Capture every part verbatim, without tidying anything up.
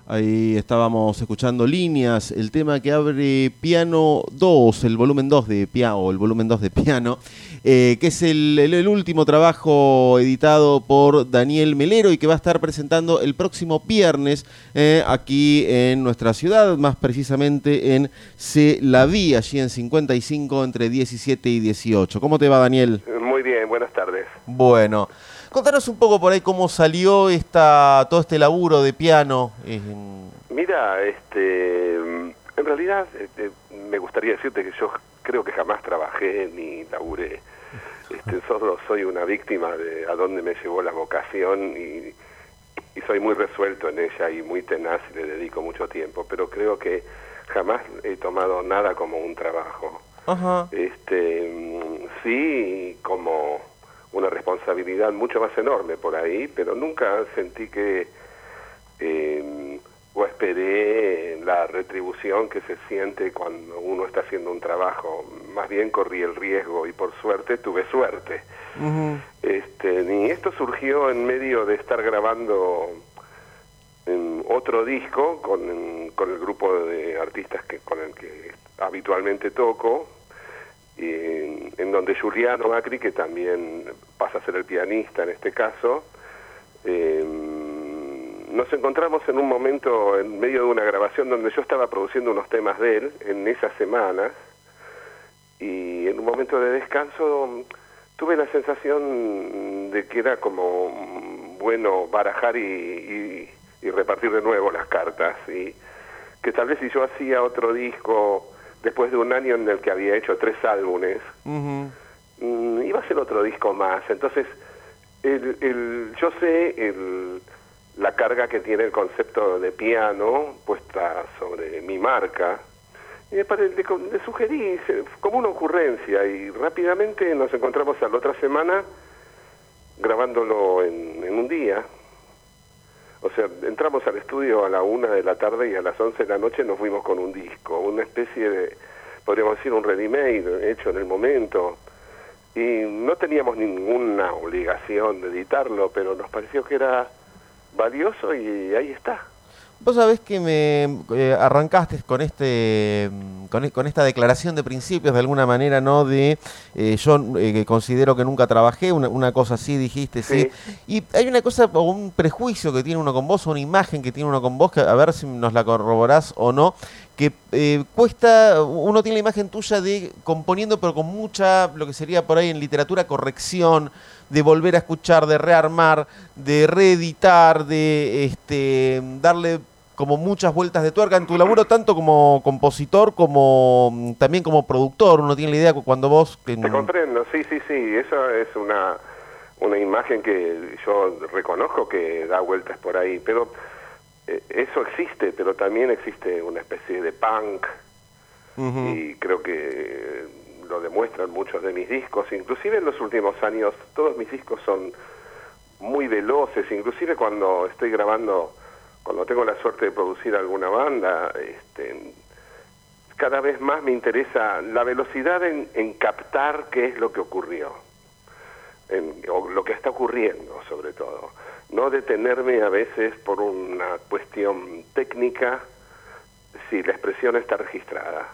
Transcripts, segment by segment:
Ahí estábamos escuchando Líneas, el tema que abre Piano dos, el volumen dos de Piano, el volumen dos de Piano, eh, que es el, el, el último trabajo editado por Daniel Melero y que va a estar presentando el próximo viernes eh, aquí en nuestra ciudad, más precisamente en C. La Vi, allí en cincuenta y cinco entre diecisiete y dieciocho. ¿Cómo te va, Daniel? Muy bien, buenas tardes. Bueno. Contanos un poco por ahí cómo salió esta, todo este laburo de piano. En... Mira, este, en realidad este, me gustaría decirte que yo creo que jamás trabajé ni laburé. Este, solo soy una víctima de a dónde me llevó la vocación y, y soy muy resuelto en ella y muy tenaz y le dedico mucho tiempo, pero creo que jamás he tomado nada como un trabajo. Ajá. Este, sí, como una responsabilidad mucho más enorme por ahí, pero nunca sentí que eh, o esperé la retribución que se siente cuando uno está haciendo un trabajo. Más bien corrí el riesgo y por suerte tuve suerte. Uh-huh. Este, y esto surgió en medio de estar grabando en otro disco con, con el grupo de artistas que con el que habitualmente toco, En, en donde Giuliano Macri, que también pasa a ser el pianista en este caso, eh, nos encontramos en un momento en medio de una grabación donde yo estaba produciendo unos temas de él en esas semanas, y en un momento de descanso tuve la sensación de que era como bueno barajar y, y, y repartir de nuevo las cartas, y que tal vez si yo hacía otro disco después de un año en el que había hecho tres álbumes, uh-huh. mmm, iba a ser otro disco más. Entonces, el, el, yo sé el, la carga que tiene el concepto de piano puesta sobre mi marca, y me pare, le, le sugerí como una ocurrencia, y rápidamente nos encontramos a la otra semana grabándolo en, en un día. O sea, entramos al estudio a la una de la tarde y a las once de la noche nos fuimos con un disco, una especie de, podríamos decir, un ready-made hecho en el momento. Y no teníamos ninguna obligación de editarlo, pero nos pareció que era valioso y ahí está. Vos sabés que me eh, arrancaste con este con, con esta declaración de principios de alguna manera, ¿no? De eh, yo eh, considero que nunca trabajé, una, una cosa así dijiste, sí. sí. Y hay una cosa, o un prejuicio que tiene uno con vos, o una imagen que tiene uno con vos, que a ver si nos la corroborás o no, que eh, cuesta, uno tiene la imagen tuya de componiendo, pero con mucha, lo que sería por ahí en literatura, corrección, de volver a escuchar, de rearmar, de reeditar, de este darle como muchas vueltas de tuerca en tu laburo, tanto como compositor como también como productor. Uno tiene la idea cuando vos... Que... Te comprendo, sí, sí, sí, eso es una, una imagen que yo reconozco que da vueltas por ahí, pero eh, eso existe, pero también existe una especie de punk, uh-huh. y creo que lo demuestran muchos de mis discos, inclusive en los últimos años todos mis discos son muy veloces, inclusive cuando estoy grabando, cuando tengo la suerte de producir alguna banda, este, cada vez más me interesa la velocidad en, en captar qué es lo que ocurrió, en, o lo que está ocurriendo sobre todo, no detenerme a veces por una cuestión técnica si la expresión está registrada.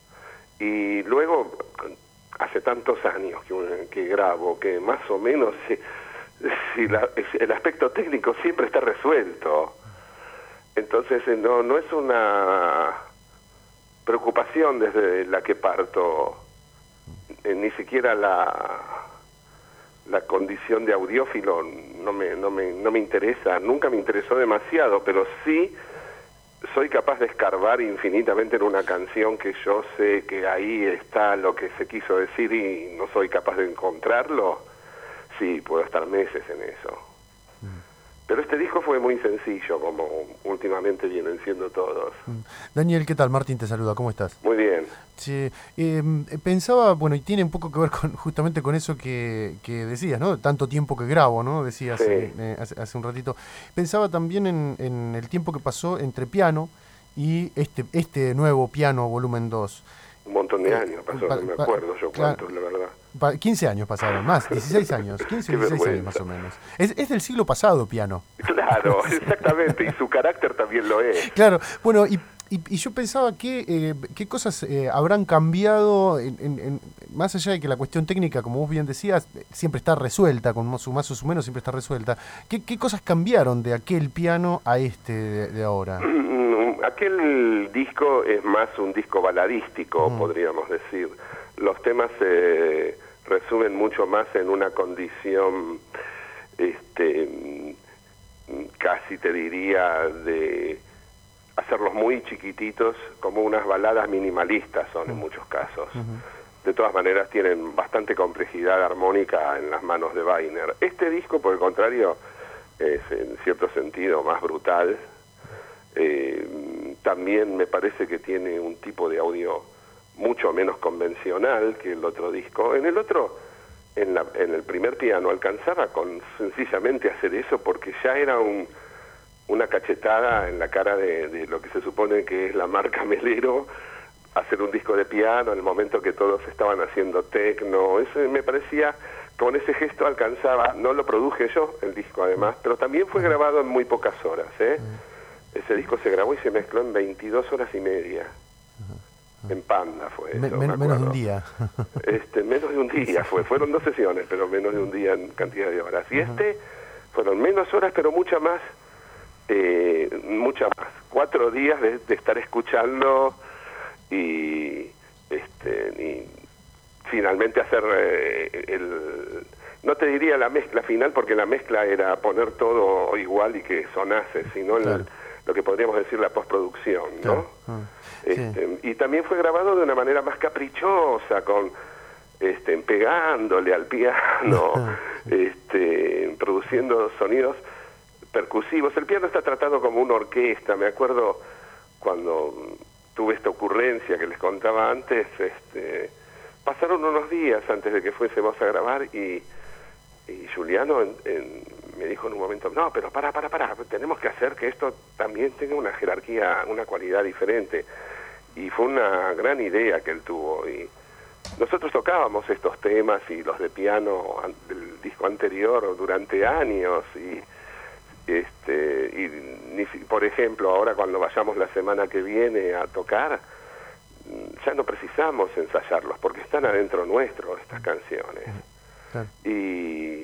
Y luego, hace tantos años que, que grabo, que más o menos si, si la, el aspecto técnico siempre está resuelto. Entonces no, no es una preocupación desde la que parto, eh, ni siquiera la, la condición de audiófilo no me, no me, no me interesa, nunca me interesó demasiado, pero sí soy capaz de escarbar infinitamente en una canción que yo sé que ahí está lo que se quiso decir y no soy capaz de encontrarlo. Sí, puedo estar meses en eso. Pero este disco fue muy sencillo, como últimamente vienen siendo todos. Daniel, ¿qué tal? Martín te saluda, ¿cómo estás? Muy bien. Sí, eh, pensaba, bueno, y tiene un poco que ver con justamente con eso que, que decías, ¿no? Tanto tiempo que grabo, ¿no? Decías sí. eh, hace, hace un ratito. Pensaba también en, en el tiempo que pasó entre Piano y este, este nuevo Piano volumen dos. Un montón de años pasó, pa, no me pa, acuerdo yo claro, cuántos, la verdad. Pa, quince años pasaron, más, dieciséis años, quince, dieciséis años más o menos. Es, es del siglo pasado, Piano. Claro, exactamente, y su carácter también lo es. Claro, bueno, y, y, y yo pensaba que eh, qué cosas eh, habrán cambiado, en, en, en, más allá de que la cuestión técnica, como vos bien decías, siempre está resuelta, con su más o su menos siempre está resuelta. ¿Qué, qué cosas cambiaron de aquel piano a este de, de ahora? Aquel disco es más un disco baladístico, mm. podríamos decir. Los temas se eh, resumen mucho más en una condición, este, casi te diría, de hacerlos muy chiquititos, como unas baladas minimalistas son mm. en muchos casos. Mm-hmm. De todas maneras tienen bastante complejidad armónica en las manos de Weiner. Este disco, por el contrario, es en cierto sentido más brutal. Eh, también me parece que tiene un tipo de audio mucho menos convencional que el otro disco. En el otro, en, la, en el primer piano, alcanzaba con sencillamente hacer eso porque ya era un, una cachetada en la cara de, de lo que se supone que es la marca Melero, hacer un disco de piano en el momento que todos estaban haciendo techno. Eso me parecía, con ese gesto alcanzaba, no lo produje yo, el disco además, pero también fue grabado en muy pocas horas, ¿eh? Ese disco se grabó y se mezcló en veintidós horas y media. En Panda fue eso, Men, menos de un día. Este, menos de un día fue. Fueron dos sesiones, pero menos de un día en cantidad de horas. Y este fueron menos horas, pero mucha más, eh, mucha más. Cuatro días de, de estar escuchando y, este, y finalmente hacer eh, el... No te diría la mezcla final, porque la mezcla era poner todo igual y que sonase, sino claro. el, lo que podríamos decir la postproducción, ¿no? Claro. Ah, este, sí. Y también fue grabado de una manera más caprichosa, con este, pegándole al piano, este, produciendo sonidos percusivos. El piano está tratado como una orquesta. Me acuerdo cuando tuve esta ocurrencia que les contaba antes, este, pasaron unos días antes de que fuésemos a grabar y Y Juliano en, en, me dijo en un momento, no, pero para, para, para, tenemos que hacer que esto también tenga una jerarquía, una cualidad diferente. Y fue una gran idea que él tuvo. Y nosotros tocábamos estos temas y los de piano del disco anterior durante años. Y, este, y por ejemplo, ahora cuando vayamos la semana que viene a tocar, ya no precisamos ensayarlos porque están adentro nuestro estas canciones. Claro. Y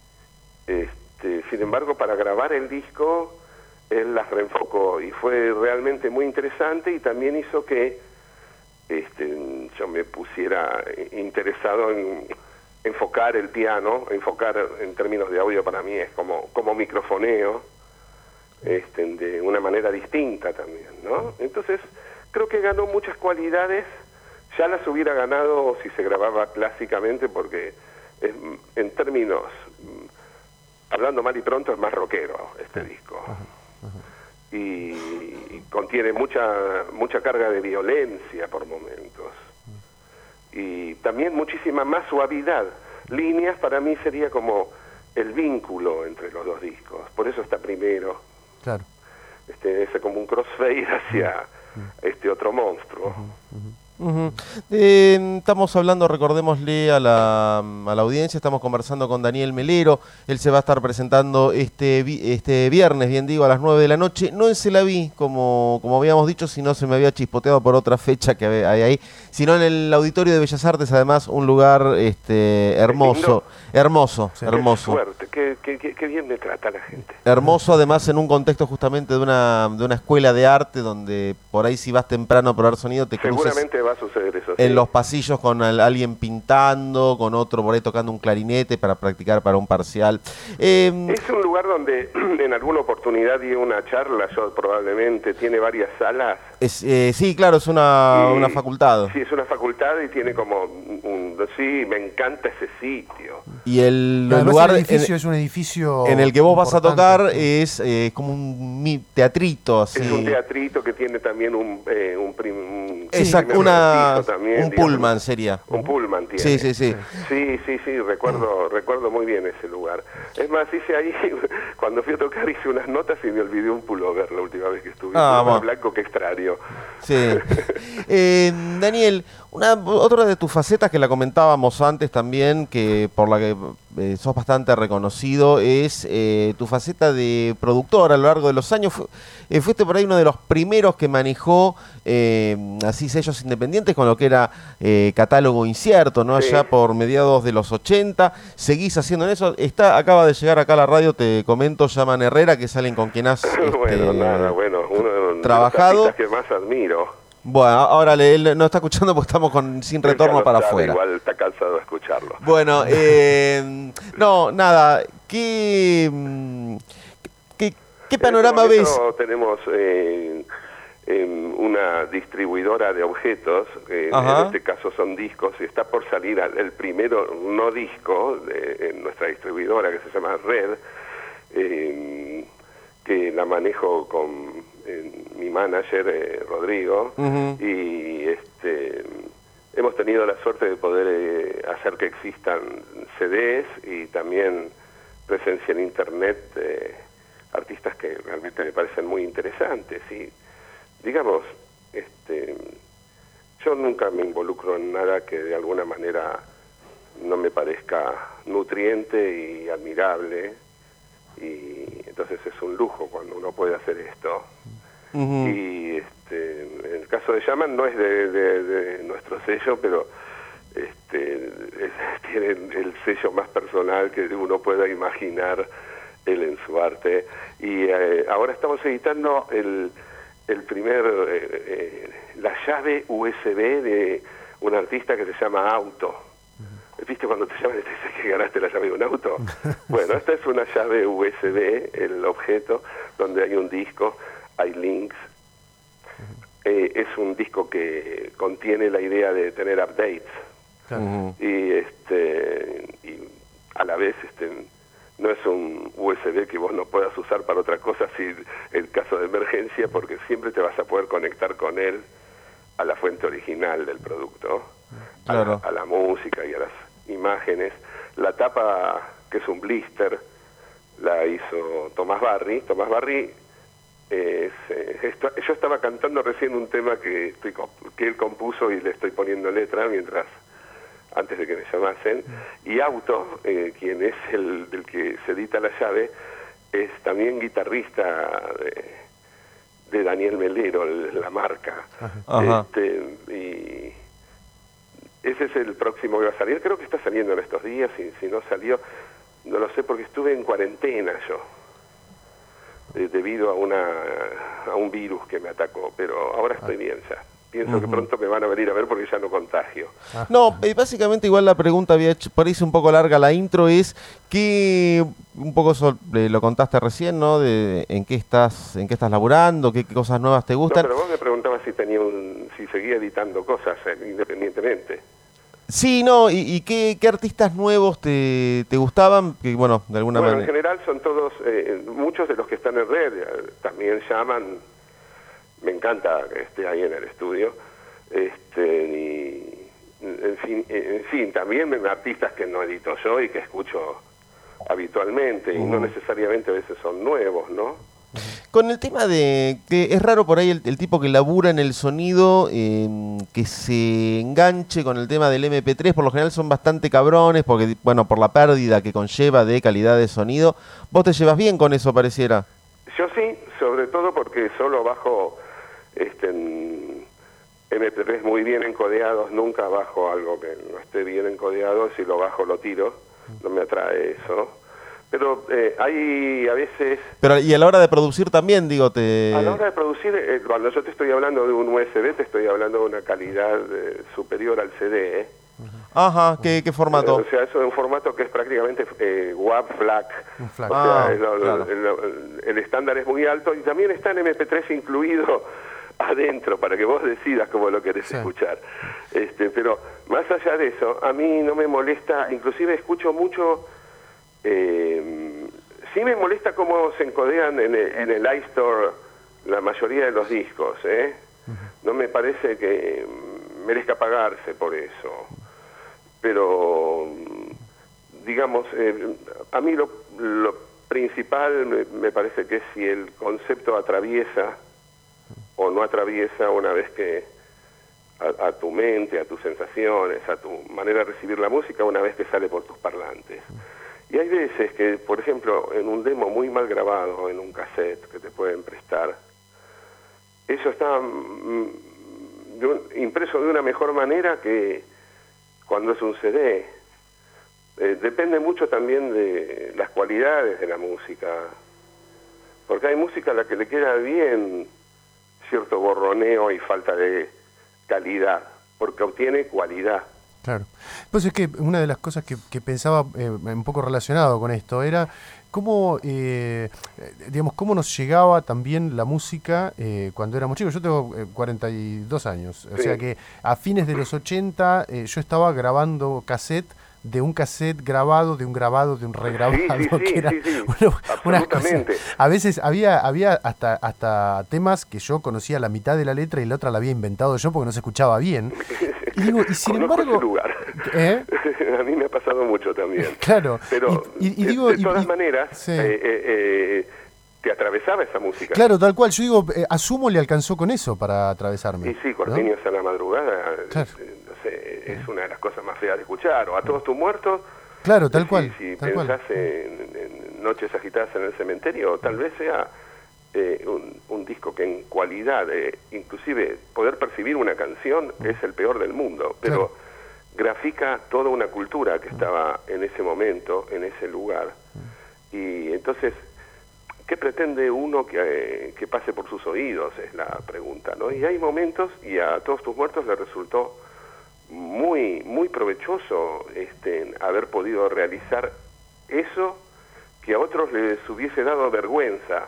este, sin embargo, para grabar el disco él las reenfocó y fue realmente muy interesante, y también hizo que este, yo me pusiera interesado en enfocar el piano. Enfocar en términos de audio para mí es como, como microfoneo, este, de una manera distinta también, ¿no? Entonces creo que ganó muchas cualidades. Ya las hubiera ganado si se grababa clásicamente, porque es, en términos, hablando mal y pronto, es más rockero este disco. Y, y contiene mucha mucha carga de violencia por momentos. Y también muchísima más suavidad. Líneas para mí sería como el vínculo entre los dos discos. Por eso está primero. Claro. Este, es como un crossfade hacia uh-huh. este otro monstruo. Uh-huh. Uh-huh. Uh-huh. Eh, estamos hablando, recordémosle a la, a la audiencia, estamos conversando con Daniel Melero. Él se va a estar presentando este este viernes, bien digo, a las nueve de la noche, no en Selaví, como, como habíamos dicho, sino se me había chispoteado por otra fecha que hay ahí, sino en el Auditorio de Bellas Artes, además un lugar este hermoso, hermoso, sí. hermoso. Qué suerte, qué, qué, qué bien me trata la gente. Hermoso, además en un contexto justamente de una, de una escuela de arte, donde por ahí si vas temprano a probar sonido te cruces. Seguramente va a suceder eso. En sí. los pasillos con el, alguien pintando, con otro por ahí tocando un clarinete para practicar para un parcial. Eh, es un lugar donde en alguna oportunidad di una charla, yo probablemente, tiene varias salas. Es, eh, sí, claro, es una, y, una facultad. Sí, es una facultad y tiene como un... Sí, me encanta ese sitio. Y el, el lugar... El edificio en, es un edificio... En el que vos vas a tocar es eh, como un teatrito, así. Es un teatrito que tiene también un... Eh, un, prim, un Exacto, una, Una, también, un digamos, pullman sería. Un pullman tiene. Sí, sí, sí. Sí, sí, sí, recuerdo, recuerdo muy bien ese lugar. Es más, hice ahí, cuando fui a tocar hice unas notas y me olvidé un pullover la última vez que estuve. Ah, un pullover bueno. blanco que extraño. Sí. Eh, Daniel, una otra de tus facetas que la comentábamos antes también, que por la que eh, sos bastante reconocido, es eh, tu faceta de productor a lo largo de los años. Fu eh, fuiste por ahí uno de los primeros que manejó eh, así sellos independientes con lo que era eh, Catálogo Incierto, ¿no? Sí. Allá por mediados de los ochenta. Seguís haciendo eso. Está, acaba de llegar acá a la radio, te comento, llaman Herrera, que salen con quien has Bueno, este, nada, bueno, uno de trabajado. los artistas que más admiro. Bueno, ahora le, él no está escuchando porque estamos con sin retorno para sabe, afuera. Igual está cansado de escucharlo. Bueno, eh, no, nada, ¿qué, qué, qué panorama en este ves? momento tenemos eh, eh, una distribuidora de objetos, eh, Ajá. en este caso son discos, y está por salir el primero no disco de en nuestra distribuidora que se llama Red, eh, que la manejo con eh, mi manager eh, Rodrigo, Uh-huh. y este hemos tenido la suerte de poder eh, hacer que existan C Ds y también presencia en internet de artistas que realmente me parecen muy interesantes. Y digamos, este yo nunca me involucro en nada que de alguna manera no me parezca nutriente y admirable, y entonces es un lujo cuando uno puede hacer esto. Uh-huh. Y este, en el caso de Yaman no es de, de, de nuestro sello, pero este, es, tiene el sello más personal que uno pueda imaginar él en su arte. Y eh, ahora estamos editando el, el primer, eh, eh, la llave U S B de un artista que se llama Auto. ¿Viste cuando te llaman y te dicen que ganaste la llave de un auto? Bueno, esta es una llave U S B, el objeto, donde hay un disco, hay links. Eh, es un disco que contiene la idea de tener updates. Uh-huh. Y este y a la vez este no es un U S B que vos no puedas usar para otra cosa si el caso de emergencia, porque siempre te vas a poder conectar con él a la fuente original del producto, Claro. a, la, a la música y a las imágenes. La tapa, que es un blister, la hizo Tomás Barry. Tomás Barry es, eh, esto, yo estaba cantando recién un tema que, estoy, que él compuso y le estoy poniendo letra mientras antes de que me llamasen. Y Auto, eh, quien es el del que se edita la llave, es también guitarrista de, de Daniel Melero, el, la marca. Ajá. Este, y ese es el próximo que va a salir. Creo que está saliendo en estos días, y si no salió, no lo sé, porque estuve en cuarentena yo, eh, debido a una a un virus que me atacó, pero ahora estoy bien ya. Pienso uh-huh. que pronto me van a venir a ver porque ya no contagio. No, eh, básicamente igual la pregunta había hecho, parece un poco larga la intro, es que un poco so, eh, lo contaste recién, ¿no? De en qué estás, en qué estás laburando, qué, qué cosas nuevas te gustan. No, pero vos me preguntabas si tenía un, si seguía editando cosas eh, independientemente. Sí, no, y, y qué, qué artistas nuevos te, te gustaban, que bueno, de alguna bueno, manera. En general son todos, eh, muchos de los que están en red eh, también llaman. Me encanta que esté ahí en el estudio, este, y en fin, en fin, también artistas que no edito yo y que escucho habitualmente, uh-huh. y no necesariamente a veces son nuevos, ¿no? Con el tema de que es raro por ahí el, el tipo que labura en el sonido, eh, que se enganche con el tema del eme pe tres, por lo general son bastante cabrones, porque bueno, por la pérdida que conlleva de calidad de sonido. ¿Vos te llevas bien con eso, pareciera? Yo sí, sobre todo porque solo bajo este, en eme pe tres muy bien encodeados, nunca bajo algo que no esté bien encodeado. Si lo bajo lo tiro, no me atrae eso. Pero eh, hay a veces... Pero y a la hora de producir también, digo, te... A la hora de producir, eh, cuando yo te estoy hablando de un U S B, te estoy hablando de una calidad eh, superior al ce de, ¿eh? Ajá, ¿qué, qué formato? Eh, o sea, eso es un formato que es prácticamente eh, W A V FLAC. FLAC. O sea, Ah, el, claro. el, el, el estándar es muy alto y también está en eme pe tres incluido adentro para que vos decidas cómo lo querés sí. escuchar. Este, pero más allá de eso, a mí no me molesta, inclusive escucho mucho... Eh, sí me molesta cómo se encodean en el, en el iStore la mayoría de los discos, ¿eh? Uh-huh. No me parece que merezca pagarse por eso. Pero, digamos, eh, a mí lo, lo principal me, me parece que es si el concepto atraviesa o no atraviesa una vez que a, a tu mente, a tus sensaciones, a tu manera de recibir la música, una vez que sale por tus parlantes. Y hay veces que, por ejemplo, en un demo muy mal grabado, en un cassette que te pueden prestar, eso está mm, de un, impreso de una mejor manera que cuando es un C D. Eh, depende mucho también de las cualidades de la música, porque hay música a la que le queda bien cierto borroneo y falta de calidad, porque obtiene cualidad. Claro. Pues es que una de las cosas que, que pensaba eh, un poco relacionado con esto era cómo, eh, digamos, cómo nos llegaba también la música eh, cuando éramos chicos. Yo tengo eh, cuarenta y dos años, o Sí. sea que a fines de los ochenta eh, yo estaba grabando cassette de un cassette grabado, de un grabado, de un regrabado, Sí, sí, sí, que era sí, sí, una- unas absolutamente. cosas. A veces había, había hasta, hasta temas que yo conocía la mitad de la letra y la otra la había inventado yo porque no se escuchaba bien. Y digo, y sin Conozco embargo, ese lugar. ¿eh? A mí me ha pasado mucho también. Claro. Pero y, y- y de- digo, de, y- todas y- maneras, sí. eh, eh, eh, te atravesaba esa música. Claro, tal cual. Yo digo, eh, asumo le alcanzó con eso para atravesarme. Y sí, ¿no? Corpiños a la madrugada, Claro. eh, no sé, es una de las cosas más feas de escuchar. O A todos tus muertos. Claro, tal si- cual. Si tal cual. pensás en, en Noches agitadas en el cementerio, tal vez sea eh, un, un disco que en cualidad, eh, inclusive poder percibir una canción, es el peor del mundo. Pero Claro. grafica toda una cultura que estaba en ese momento, en ese lugar. Y entonces, ¿qué pretende uno que, eh, que pase por sus oídos? Es la pregunta, ¿no? Y hay momentos, y a Todos tus muertos le resultó muy muy provechoso este haber podido realizar eso que a otros les hubiese dado vergüenza.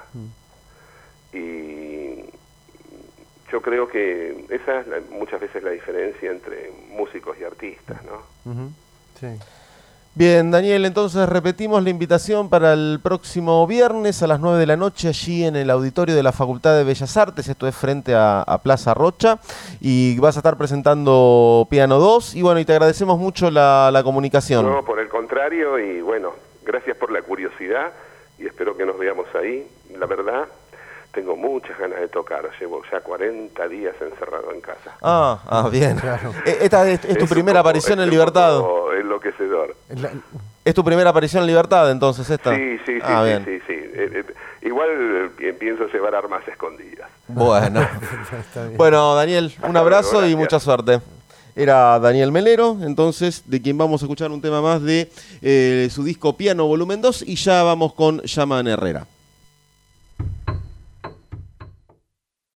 Y yo creo que esa es la, muchas veces la diferencia entre músicos y artistas, ¿no? Ujú, sí. Bien, Daniel, entonces repetimos la invitación para el próximo viernes a las nueve de la noche allí en el auditorio de la Facultad de Bellas Artes. Esto es frente a, a Plaza Rocha, y vas a estar presentando Piano dos, y bueno, y te agradecemos mucho la, la comunicación. No, por el contrario, y bueno, gracias por la curiosidad y espero que nos veamos ahí. La verdad, tengo muchas ganas de tocar, llevo ya cuarenta días encerrado en casa. Ah, ah, bien. Claro. Eh, Esta es, es tu un primera poco- aparición es en un Libertad. poco enloquecedor. La- ¿Es tu primera aparición en Libertad, entonces, esta? Sí, sí, sí, Ah, sí, bien. sí, sí. Eh, eh, igual eh, pienso llevar armas escondidas. Bueno. Está bien. Bueno, Daniel, un Hasta abrazo luego, y gracias. mucha suerte. Era Daniel Melero, entonces, de quien vamos a escuchar un tema más de eh, su disco Piano Volumen dos, y ya vamos con Yaman Herrera.